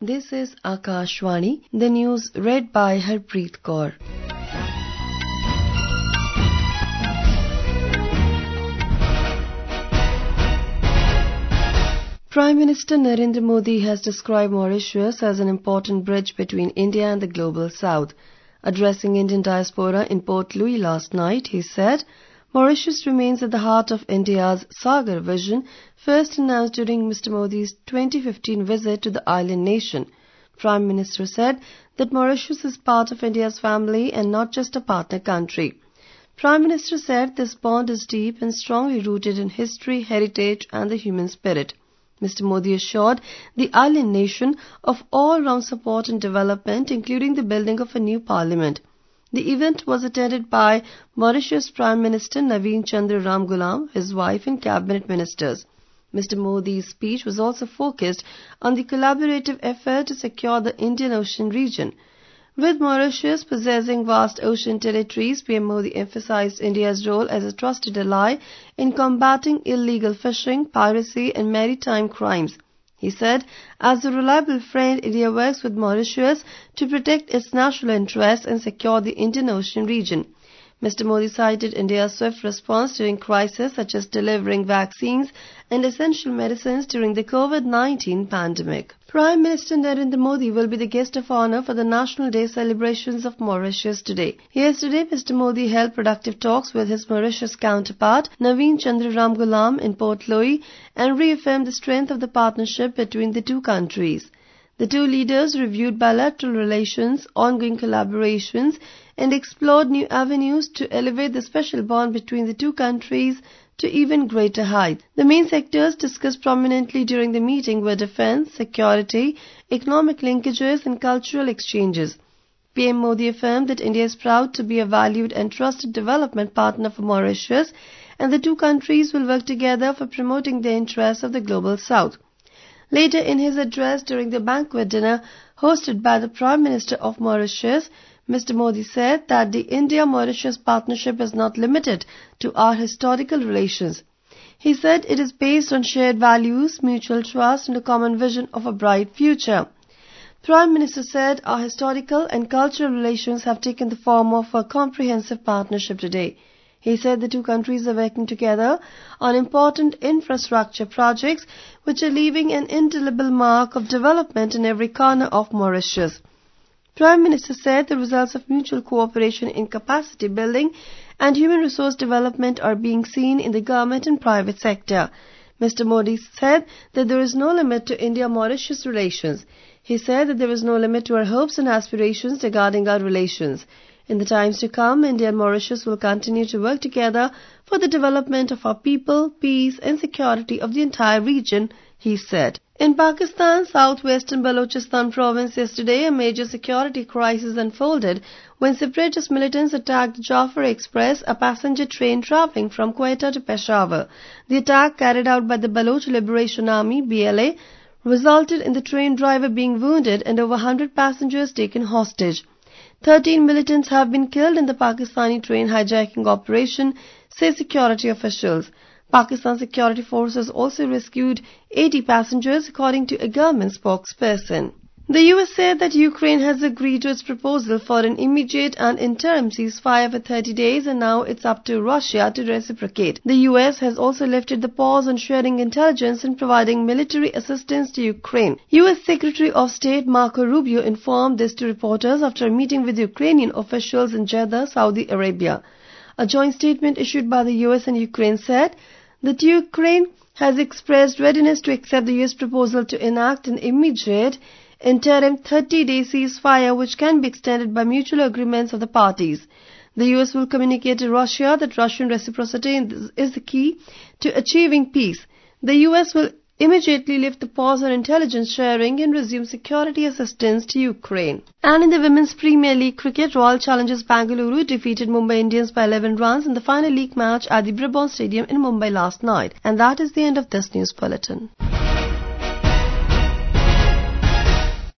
This is Akashvani, the news read by Harpreet Kaur. Prime Minister Narendra Modi has described Mauritius as an important bridge between India and the global south. Addressing Indian diaspora in Port Louis last night, he said, Mauritius remains at the heart of India's Sagar vision, first announced during Mr. Modi's 2015 visit to the island nation. Prime Minister said that Mauritius is part of India's family and not just a partner country. Prime Minister said this bond is deep and strongly rooted in history, heritage and the human spirit. Mr. Modi assured the island nation of all-round support and development, including the building of a new parliament. The event was attended by Mauritius Prime Minister Naveen Chandra Ramgoolam, his wife and cabinet ministers. Mr. Modi's speech was also focused on the collaborative effort to secure the Indian Ocean region. With Mauritius possessing vast ocean territories, PM Modi emphasized India's role as a trusted ally in combating illegal fishing, piracy and maritime crimes. He said, as a reliable friend, India works with Mauritius to protect its national interests and secure the Indian Ocean region. Mr. Modi cited India's swift response during crises such as delivering vaccines and essential medicines during the COVID-19 pandemic. Prime Minister Narendra Modi will be the guest of honor for the National Day celebrations of Mauritius today. Yesterday, Mr. Modi held productive talks with his Mauritius counterpart, Naveen Chandra Ramgoolam, in Port Louis and reaffirmed the strength of the partnership between the two countries. The two leaders reviewed bilateral relations, ongoing collaborations, and explored new avenues to elevate the special bond between the two countries to even greater heights. The main sectors discussed prominently during the meeting were defense, security, economic linkages, and cultural exchanges. PM Modi affirmed that India is proud to be a valued and trusted development partner for Mauritius, and the two countries will work together for promoting the interests of the global south. Later in his address during the banquet dinner hosted by the Prime Minister of Mauritius, Mr. Modi said that the India-Mauritius partnership is not limited to our historical relations. He said it is based on shared values, mutual trust and a common vision of a bright future. Prime Minister said our historical and cultural relations have taken the form of a comprehensive partnership today. He said the two countries are working together on important infrastructure projects which are leaving an indelible mark of development in every corner of Mauritius. Prime Minister said the results of mutual cooperation in capacity building and human resource development are being seen in the government and private sector. Mr. Modi said that there is no limit to India-Mauritius relations. He said that there is no limit to our hopes and aspirations regarding our relations. In the times to come, India and Mauritius will continue to work together for the development of our people, peace and security of the entire region, he said. In Pakistan's southwestern Balochistan province yesterday, a major security crisis unfolded when separatist militants attacked the Jafar Express, a passenger train travelling from Quetta to Peshawar. The attack, carried out by the Baloch Liberation Army (BLA), resulted in the train driver being wounded and over 100 passengers taken hostage. 13 militants have been killed in the Pakistani train hijacking operation, say security officials. Pakistan security forces also rescued 80 passengers, according to a government spokesperson. The US said that Ukraine has agreed to its proposal for an immediate and interim ceasefire for 30 days, and now it's up to Russia to reciprocate. The US has also lifted the pause on sharing intelligence and providing military assistance to Ukraine. US Secretary of State Marco Rubio informed this to reporters after a meeting with Ukrainian officials in Jeddah, Saudi Arabia. A joint statement issued by the US and Ukraine said that Ukraine has expressed readiness to accept the US proposal to enact an immediate interim 30-day ceasefire which can be extended by mutual agreements of the parties. The US will communicate to Russia that Russian reciprocity is the key to achieving peace. The US will immediately lift the pause on intelligence sharing and resume security assistance to Ukraine. And in the Women's Premier League cricket, Royal Challengers Bengaluru defeated Mumbai Indians by 11 runs in the final league match at the Brabant Stadium in Mumbai last night. And that is the end of this news bulletin.